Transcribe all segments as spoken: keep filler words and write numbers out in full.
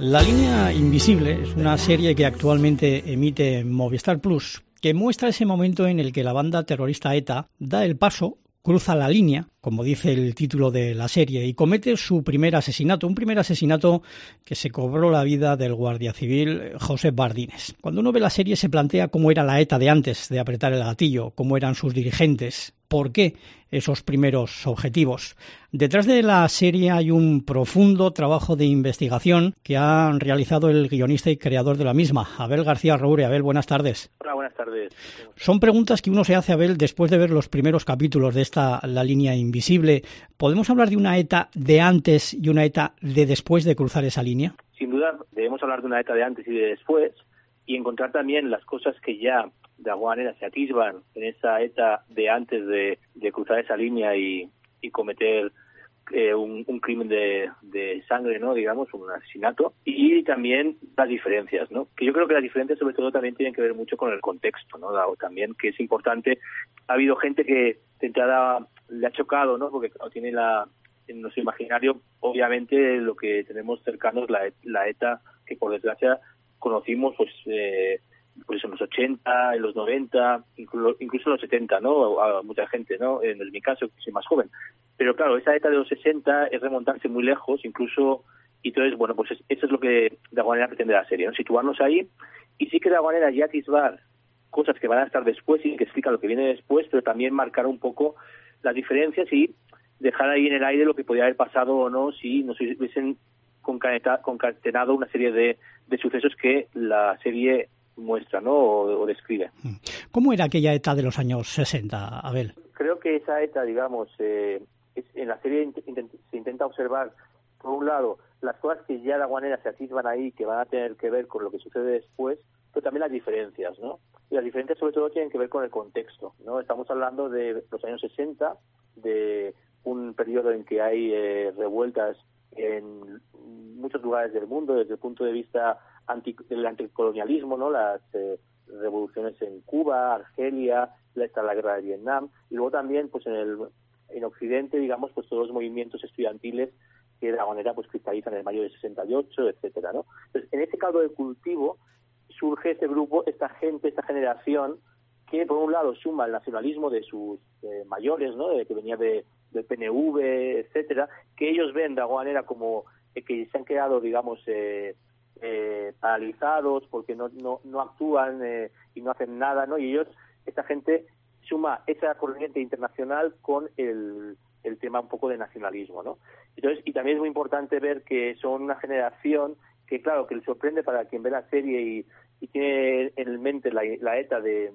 La línea invisible es una serie que actualmente emite Movistar Plus, que muestra ese momento en el que la banda terrorista ETA da el paso, cruza la línea, como dice el título de la serie, y comete su primer asesinato, un primer asesinato que se cobró la vida del guardia civil Josep Bardines. Cuando uno ve la serie se plantea cómo era la ETA de antes de apretar el gatillo, cómo eran sus dirigentes, por qué esos primeros objetivos. Detrás de la serie hay un profundo trabajo de investigación que ha realizado el guionista y creador de la misma, Abel García Roure. Abel, buenas tardes. Hola, buenas tardes. Son preguntas que uno se hace, Abel, después de ver los primeros capítulos de esta La línea invisible. ¿Podemos hablar de una ETA de antes y una ETA de después de cruzar esa línea? Sin duda, debemos hablar de una ETA de antes y de después y encontrar también las cosas que ya de alguna manera se atisban en esa ETA de antes de, de cruzar esa línea y, y cometer eh, un, un crimen de, de sangre, ¿no? Digamos, un asesinato, y también las diferencias, ¿no? Que yo creo que las diferencias sobre todo también tienen que ver mucho con el contexto, ¿no? Dado también que es importante. Ha habido gente que de entrada le ha chocado, ¿no? Porque claro, tiene la en nuestro imaginario, obviamente, lo que tenemos cercano es la, la ETA que por desgracia conocimos, pues, eh, pues en los ochenta, en los noventa, incluso, incluso en los setenta, ¿no? A mucha gente, ¿no? En mi caso, que soy más joven. Pero claro, esa ETA de los sesenta es remontarse muy lejos, incluso, y entonces, bueno, pues es, eso es lo que de alguna manera pretende la serie, ¿no? Situarnos ahí, y sí que de alguna manera ya atisbar cosas que van a estar después y que explica lo que viene después, pero también marcar un poco las diferencias y dejar ahí en el aire lo que podría haber pasado o no si nos hubiesen concatenado una serie de, de sucesos que la serie muestra, ¿no? O, o describe. ¿Cómo era aquella ETA de los años sesenta, Abel? Creo que esa ETA, digamos, eh, es, en la serie intent, se intenta observar, por un lado, las cosas que ya de alguna manera se atisban ahí, que van a tener que ver con lo que sucede después, pero también las diferencias, ¿no? Y las diferencias sobre todo tienen que ver con el contexto, ¿no? Estamos hablando de los años sesenta, de un periodo en que hay eh, revueltas en muchos lugares del mundo desde el punto de vista anti, del anticolonialismo, ¿no? Las eh, revoluciones en Cuba, Argelia, está la guerra de Vietnam, y luego también, pues en el en Occidente, digamos, pues todos los movimientos estudiantiles que de alguna manera pues cristalizan en el mayo del sesenta y ocho, etcétera, ¿no? Entonces, en ese caldo de cultivo surge este grupo, esta gente, esta generación que por un lado suma el nacionalismo de sus eh, mayores, ¿no? De que venía de del P N V, etcétera, que ellos ven de alguna manera como eh, que se han quedado, digamos, eh, eh, paralizados porque no no no actúan eh, y no hacen nada, ¿no? Y ellos, esta gente suma esa corriente internacional con el el tema un poco de nacionalismo, ¿no? Entonces, y también es muy importante ver que son una generación que, claro, que les sorprende para quien ve la serie y, y tiene en mente la, la ETA de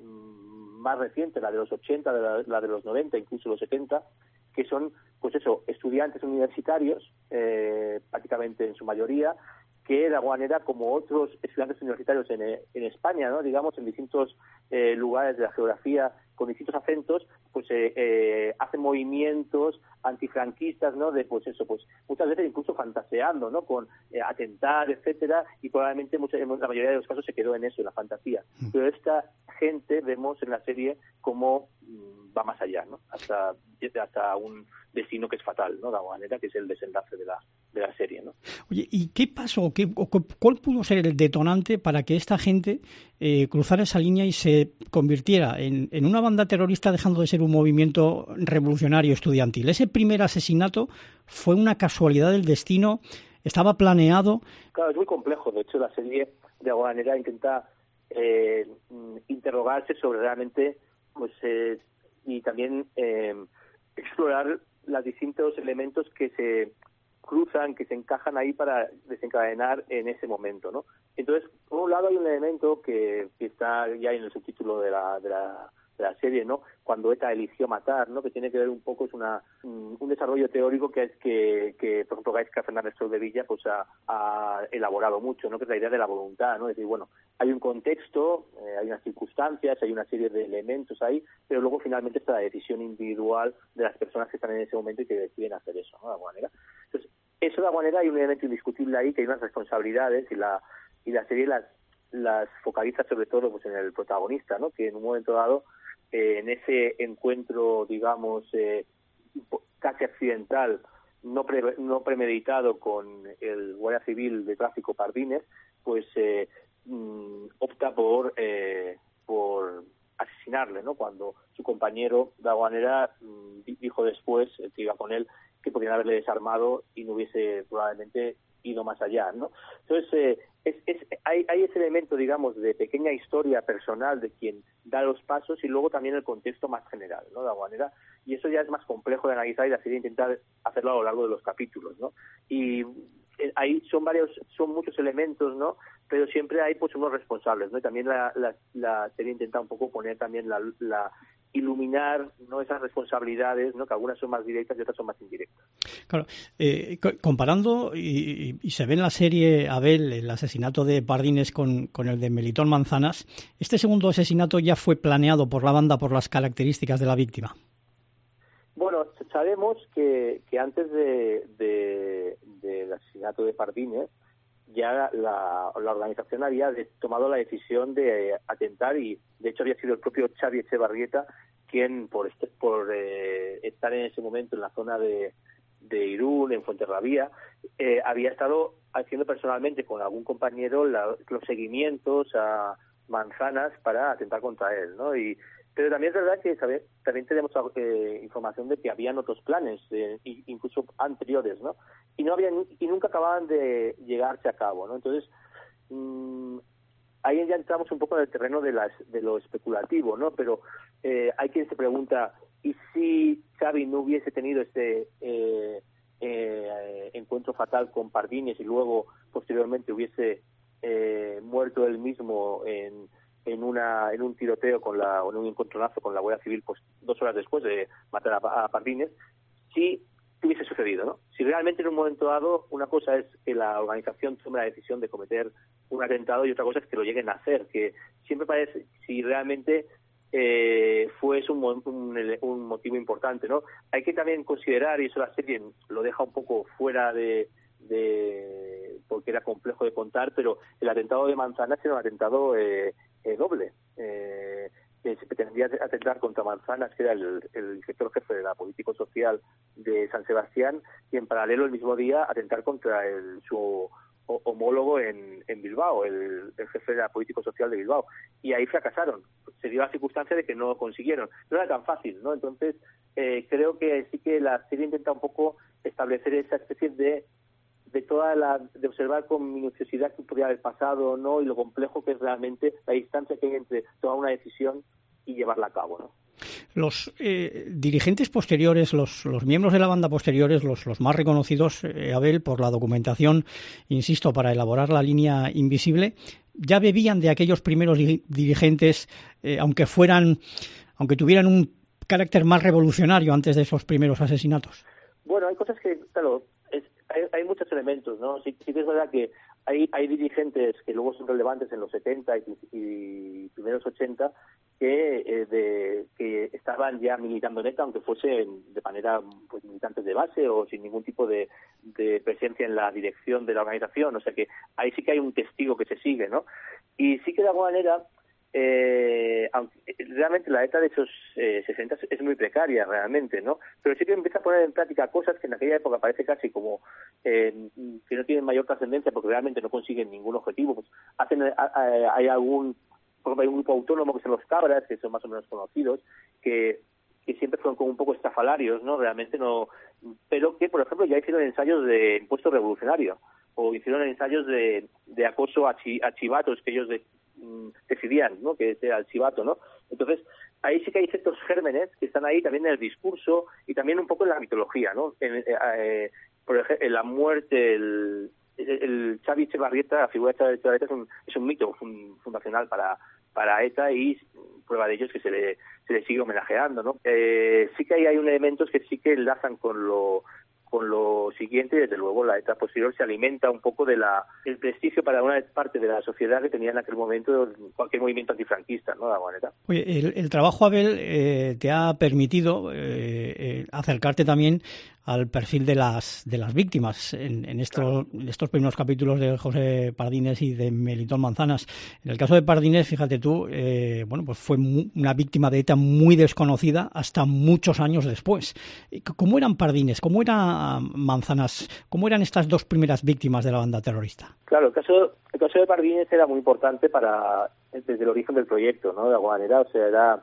más reciente, la de los ochenta, de la, la de los noventa, incluso los setenta, que son, pues eso, estudiantes universitarios, eh, prácticamente en su mayoría, que de alguna manera, como otros estudiantes universitarios en, en España, ¿no? Digamos, en distintos eh, lugares de la geografía, con distintos acentos, pues eh, eh, hacen movimientos antifranquistas, ¿no? De, pues eso, pues muchas veces incluso fantaseando, ¿no? Con eh, atentar, etcétera, y probablemente mucha, en la mayoría de los casos se quedó en eso, en la fantasía. Pero esta gente, vemos en la serie cómo mmm, va más allá, ¿no? Hasta, hasta un destino que es fatal, ¿no? De alguna manera, que es el desenlace de la, de la serie, ¿no? Oye, ¿y qué pasó? ¿Qué, o, ¿Cuál pudo ser el detonante para que esta gente eh, cruzara esa línea y se convirtiera en, en una banda terrorista, dejando de ser un movimiento revolucionario estudiantil? ¿Ese primer asesinato fue una casualidad del destino? ¿Estaba planeado? Claro, es muy complejo. De hecho, la serie, de alguna manera, intenta eh, interrogarse sobre realmente, pues, eh, y también eh, explorar los distintos elementos que se cruzan, que se encajan ahí para desencadenar en ese momento, ¿no? Entonces, por un lado hay un elemento que, que está ya en el subtítulo de la, de la de la serie, ¿no? Cuando ETA eligió matar, ¿no? Que tiene que ver un poco, es una un desarrollo teórico que es que, que por ejemplo, Gaisca Fernández Soldevilla pues ha, ha elaborado mucho, ¿no? Que es la idea de la voluntad, ¿no? Es decir, bueno, hay un contexto, eh, hay unas circunstancias, hay una serie de elementos ahí, pero luego finalmente está la decisión individual de las personas que están en ese momento y que deciden hacer eso, ¿no? De alguna manera. Entonces, eso de alguna manera hay un elemento indiscutible ahí, que hay unas responsabilidades y la y la serie las las focaliza sobre todo pues en el protagonista, ¿no? Que en un momento dado Eh, en ese encuentro, digamos, eh, casi accidental no, pre, no premeditado con el guardia civil de tráfico Pardines, pues eh, mm, opta por eh, por asesinarle, ¿no? Cuando su compañero de Aguanera mmm, dijo después, el que iba con él, que podían haberle desarmado y no hubiese probablemente ido más allá, ¿no? Entonces, eh, es, es, hay, hay ese elemento, digamos, de pequeña historia personal de quien da los pasos y luego también el contexto más general, ¿no?, de Aguanera, y eso ya es más complejo de analizar y de hacer, intentar hacerlo a lo largo de los capítulos, ¿no? Y eh, ahí son varios, son muchos elementos, ¿no?, pero siempre hay pues unos responsables, ¿no? Y también la, la, la serie intenta un poco poner también la, la iluminar, ¿no?, esas responsabilidades, ¿no?, que algunas son más directas y otras son más indirectas. Claro, eh, comparando, y, y se ve en la serie, Abel, el asesinato de Pardines con, con el de Melitón Manzanas, ¿este segundo asesinato ya fue planeado por la banda por las características de la víctima? Bueno, sabemos que, que antes de, de, del asesinato de Pardines, ya la, la organización había de, tomado la decisión de atentar, y de hecho había sido el propio Xavi Etxebarrieta quien, por, este, por eh, estar en ese momento en la zona de, de Irún, en Fuenterrabía, eh, había estado haciendo personalmente con algún compañero la, los seguimientos a Manzanas para atentar contra él, ¿no? Y pero también es verdad que ¿sabes? También tenemos eh, información de que habían otros planes, eh, incluso anteriores, ¿no? Y no habían y nunca acababan de llegarse a cabo, ¿no? Entonces, mmm, ahí ya entramos un poco en el terreno de las de lo especulativo, ¿no? Pero eh, hay quien se pregunta, ¿y si Xavi no hubiese tenido este eh, eh, encuentro fatal con Pardines y luego posteriormente hubiese eh, muerto él mismo en en una en un tiroteo con la o en un encontronazo con la Guardia Civil, pues dos horas después de matar a, a Pardines, si hubiese sucedido, ¿no? Si realmente en un momento dado, una cosa es que la organización tome la decisión de cometer un atentado y otra cosa es que lo lleguen a hacer, que siempre parece, si realmente eh, fue un, un, un motivo importante, ¿no? Hay que también considerar, y eso la serie lo deja un poco fuera de, de porque era complejo de contar, pero el atentado de Manzanas era un atentado eh, eh, doble. Eh, que se pretendía atentar contra Manzanas, que era el, el inspector jefe de la político-social de San Sebastián, y en paralelo el mismo día atentar contra el, su homólogo en, en Bilbao, el, el jefe de la político-social de Bilbao. Y ahí fracasaron. Se dio la circunstancia de que no lo consiguieron. No era tan fácil, ¿no? Entonces, eh, creo que sí que la serie intenta un poco establecer esa especie de de toda la de observar con minuciosidad qué podría haber pasado, ¿no? Y lo complejo que es realmente la distancia que hay entre tomar una decisión y llevarla a cabo, ¿no? Los eh, dirigentes posteriores, los, los miembros de la banda posteriores, los, los más reconocidos, eh, Abel, por la documentación, insisto, para elaborar la línea invisible, ya bebían de aquellos primeros di- dirigentes, eh, aunque fueran, aunque tuvieran un carácter más revolucionario antes de esos primeros asesinatos. Bueno, hay cosas que, claro, es, hay, hay muchos elementos, ¿no? Sí, sí que es verdad que hay, hay dirigentes que luego son relevantes en los setenta y, y primeros ochenta que eh, de, que estaban ya militando en ETA, aunque fuese de manera pues militantes de base o sin ningún tipo de, de presencia en la dirección de la organización. O sea que ahí sí que hay un testigo que se sigue, ¿no? Y sí que de alguna manera Eh, aunque realmente la ETA de esos eh, sesenta es muy precaria realmente, ¿no? Pero sí que empieza a poner en práctica cosas que en aquella época parece casi como eh, que no tienen mayor trascendencia porque realmente no consiguen ningún objetivo. Pues hacen a, a, hay algún hay un grupo autónomo que son los Cabras, que son más o menos conocidos, que que siempre fueron como un poco estafalarios, ¿no? Realmente no, pero que por ejemplo ya hicieron ensayos de impuesto revolucionario o hicieron ensayos de, de acoso a, chi, a chivatos que ellos de, decidían, ¿no? Que sea el chivato, ¿no? Entonces, ahí sí que hay ciertos gérmenes que están ahí también en el discurso y también un poco en la mitología, ¿no? En, eh, por ejemplo, en la muerte, el, el, el Xavi Etxebarrieta, la figura de Xavi Etxebarrieta es un, es un mito un, fundacional para, para ETA y prueba de ello es que se le, se le sigue homenajeando, ¿no? Eh, sí que ahí hay un elementos que sí que enlazan con lo con lo siguiente, desde luego la ETA posterior se alimenta un poco de la el prestigio para una parte de la sociedad que tenía en aquel momento cualquier movimiento antifranquista, ¿no? De alguna manera. Oye, el, el trabajo, Abel, eh, te ha permitido eh, eh, acercarte también al perfil de las de las víctimas en, en estos, en estos primeros capítulos de José Pardines y de Melitón Manzanas. En el caso de Pardines, fíjate tú, eh, bueno, pues fue mu- una víctima de ETA muy desconocida hasta muchos años después. ¿Cómo eran Pardines? ¿Cómo era Manzanas? ¿Cómo eran estas dos primeras víctimas de la banda terrorista? Claro, el caso, el caso de Pardines era muy importante para desde el origen del proyecto, ¿no? De alguna manera, o sea, era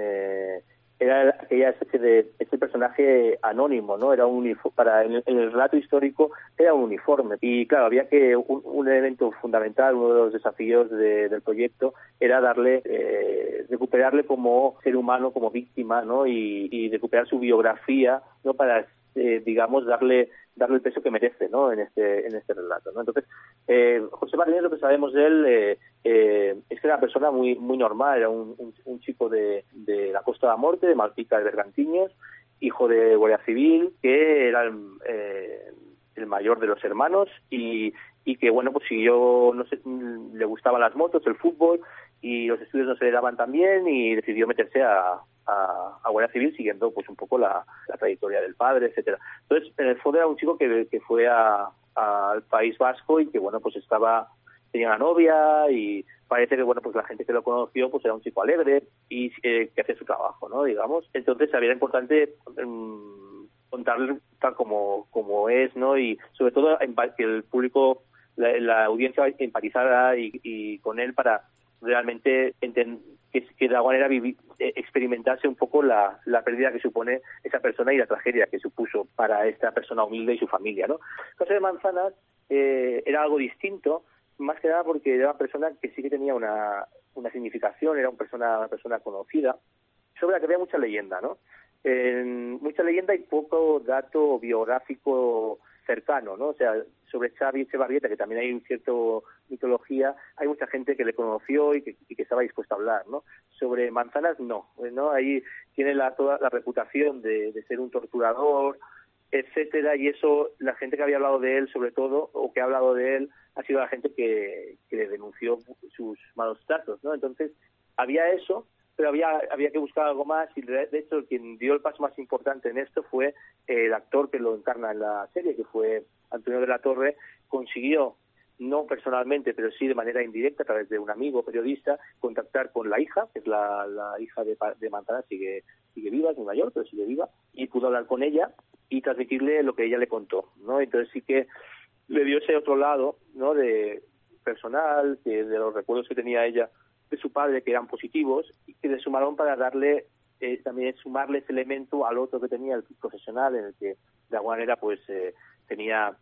eh, era aquella especie de este personaje anónimo, ¿no? Era un uniforme, para en el, en el relato histórico era un uniforme y claro, había que un, un elemento fundamental, uno de los desafíos de, del proyecto era darle eh, recuperarle como ser humano, como víctima, ¿no? Y, y recuperar su biografía, ¿no? Para eh, digamos darle darle el peso que merece, ¿no? En este en este relato, ¿no? Entonces, eh, José Pardines, lo que sabemos de él eh, eh, es que era una persona muy muy normal, era un, un, un chico de, de la Costa de la Morte, de Malpica de Bergantiños, hijo de guardia civil, que era el, eh, el mayor de los hermanos y, y que, bueno, pues siguió, no sé, le gustaban las motos, el fútbol y los estudios no se le daban tan bien y decidió meterse a A, a Guardia Civil siguiendo pues un poco la, la trayectoria del padre, etcétera. Entonces, en el fondo era un chico que, que fue a, a, al País Vasco y que bueno pues estaba tenía una novia y parece que bueno pues la gente que lo conoció pues era un chico alegre y eh, que hacía su trabajo, ¿no? Digamos. Entonces era importante um, contarle tal como como es, ¿no? Y sobre todo que el público, la, la audiencia empatizara y, y con él para realmente entender que, que de alguna manera vivi, eh, experimentarse un poco la, la pérdida que supone esa persona y la tragedia que supuso para esta persona humilde y su familia, ¿no? El caso de Manzanas eh, era algo distinto, más que nada porque era una persona que sí que tenía una, una significación, era una persona, una persona conocida, sobre la que había mucha leyenda, ¿no? Eh, mucha leyenda y poco dato biográfico cercano, ¿no? O sea, sobre Xavi Echevarrieta, que también hay un cierto mitología, hay mucha gente que le conoció y que, y que estaba dispuesta a hablar, ¿no? Sobre Manzanas, no, ¿no? Ahí tiene la, toda la reputación de, de ser un torturador, etcétera, y eso, la gente que había hablado de él, sobre todo, o que ha hablado de él, ha sido la gente que, que le denunció sus malos tratos, ¿no? Entonces, había eso, pero había había que buscar algo más y de hecho quien dio el paso más importante en esto fue el actor que lo encarna en la serie, que fue Antonio de la Torre. Consiguió, no personalmente, pero sí de manera indirecta, a través de un amigo periodista, contactar con la hija, que es la, la hija de, de Manzanas, sigue sigue viva, es muy mayor, pero sigue viva, y pudo hablar con ella y transmitirle lo que ella le contó, ¿no? Entonces sí que le dio ese otro lado, ¿no? De personal, que de los recuerdos que tenía ella de su padre, que eran positivos, y que le sumaron para darle, eh, también sumarle ese elemento al otro que tenía el profesional, en el que de alguna manera pues eh, tenía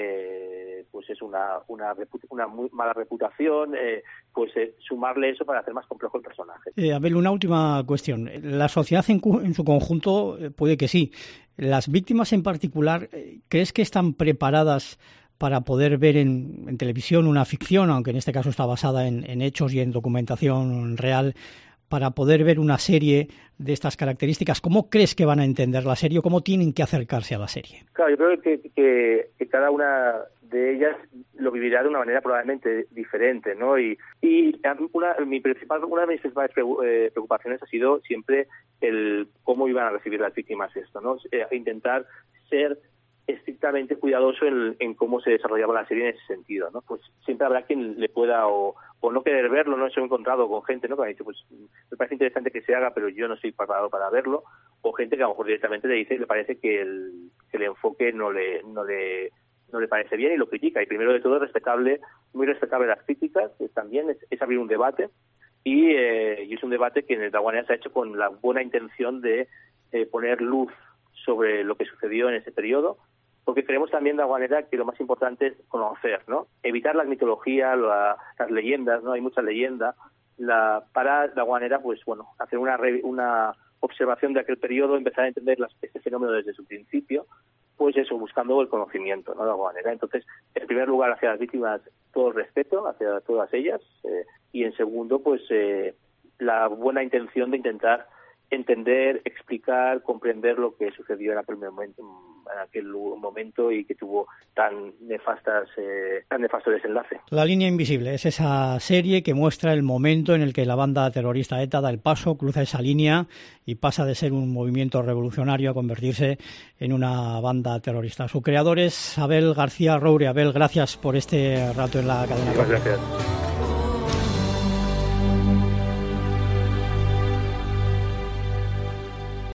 eh, pues es una una, repu- una muy mala reputación, eh, pues eh, sumarle eso para hacer más complejo el personaje. Eh, Abel, una última cuestión. La sociedad en, cu- en su conjunto eh, puede que sí. Las víctimas en particular, eh, ¿crees que están preparadas para poder ver en, en televisión una ficción, aunque en este caso está basada en, en hechos y en documentación real, para poder ver una serie de estas características? ¿Cómo crees que van a entender la serie o cómo tienen que acercarse a la serie? Claro, yo creo que, que, que cada una de ellas lo vivirá de una manera probablemente diferente, ¿no? Y, y una, mi principal, una de mis principales preocupaciones ha sido siempre el cómo iban a recibir las víctimas esto, ¿no? Eh, intentar ser estrictamente cuidadoso en, en cómo se desarrollaba la serie en ese sentido, ¿no? Pues siempre habrá quien le pueda o, o no querer verlo, ¿no? Eso he encontrado con gente, ¿no? Que me ha dicho, pues me parece interesante que se haga, pero yo no estoy preparado para verlo, o gente que a lo mejor directamente le dice, le parece que el, que el enfoque no le, no le, no le parece bien y lo critica. Y primero de todo es respetable, muy respetable las críticas, que también es, es abrir un debate, y, eh, y es un debate que en el Daguanea se ha hecho con la buena intención de eh, poner luz sobre lo que sucedió en ese periodo, porque creemos también de alguna manera que lo más importante es conocer, ¿no? Evitar las mitologías, la, las leyendas, ¿no? Hay mucha leyenda, la, para de alguna manera, pues bueno, hacer una una observación de aquel periodo, empezar a entender las, este fenómeno desde su principio, pues eso, buscando el conocimiento, ¿no? De alguna manera. Entonces, en primer lugar, hacia las víctimas, todo el respeto, hacia todas ellas, eh, y en segundo, pues eh, la buena intención de intentar entender, explicar, comprender lo que sucedió en aquel momento, en aquel momento y que tuvo tan nefastas eh, tan nefasto desenlace. La línea invisible es esa serie que muestra el momento en el que la banda terrorista ETA da el paso, cruza esa línea y pasa de ser un movimiento revolucionario a convertirse en una banda terrorista. Su creador es Abel García Roure. Abel, gracias por este rato en la cadena. Muchas gracias.